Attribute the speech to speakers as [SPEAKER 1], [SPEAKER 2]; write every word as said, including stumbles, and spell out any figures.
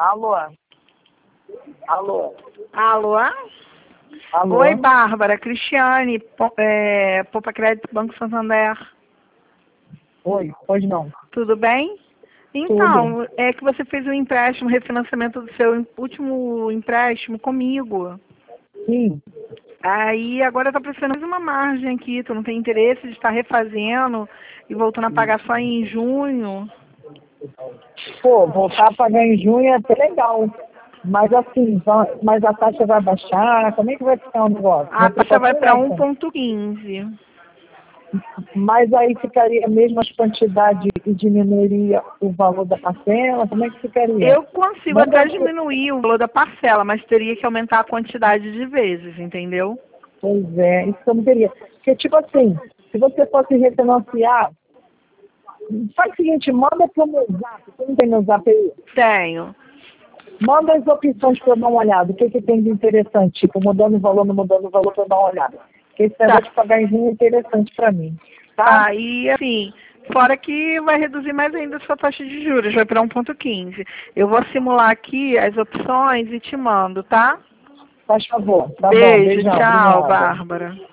[SPEAKER 1] Alô? Alô?
[SPEAKER 2] Alô?
[SPEAKER 1] Alô?
[SPEAKER 2] Oi, Bárbara. Cristiane, po- é, Poupa Crédito Banco Santander.
[SPEAKER 1] Oi, pode não.
[SPEAKER 2] Tudo bem?
[SPEAKER 1] Tudo.
[SPEAKER 2] Então, é que você fez um empréstimo, refinanciamento do seu último empréstimo comigo.
[SPEAKER 1] Sim.
[SPEAKER 2] Aí agora tá precisando mais uma margem aqui. Tu não tem interesse de estar refazendo e voltando a pagar só em junho?
[SPEAKER 1] Pô, voltar a pagar em junho é até legal. Mas assim, va- mas a taxa vai baixar? Como é que vai ficar o negócio?
[SPEAKER 2] A
[SPEAKER 1] Minha
[SPEAKER 2] taxa vai
[SPEAKER 1] preocupação
[SPEAKER 2] para
[SPEAKER 1] é
[SPEAKER 2] um
[SPEAKER 1] essa.
[SPEAKER 2] ponto quinze.
[SPEAKER 1] Mas aí ficaria a mesma quantidade e diminuiria o valor da parcela? Como é que ficaria?
[SPEAKER 2] Eu consigo
[SPEAKER 1] Manda
[SPEAKER 2] até
[SPEAKER 1] aqui.
[SPEAKER 2] diminuir o valor da parcela, mas teria que aumentar a quantidade de vezes, entendeu?
[SPEAKER 1] Pois é, isso que eu não queria. Porque, tipo assim, se você fosse refinanciar, faz o seguinte, manda pro meu zap. Você não tem meu zap aí?
[SPEAKER 2] Tenho.
[SPEAKER 1] Manda as opções para eu dar uma olhada. O que, que tem de interessante? Tipo, mudando o valor, não mudando o valor para eu dar uma olhada. Porque esse
[SPEAKER 2] Tá.
[SPEAKER 1] negócio de pagar em junho é interessante para mim. Tá?
[SPEAKER 2] Tá, e assim, fora que vai reduzir mais ainda a sua taxa de juros, vai para um ponto quinze. Eu vou simular aqui as opções e te mando, tá?
[SPEAKER 1] Faz favor. Tá bom.
[SPEAKER 2] Beijo,
[SPEAKER 1] Beijão.
[SPEAKER 2] tchau,
[SPEAKER 1] Obrigada.
[SPEAKER 2] Bárbara.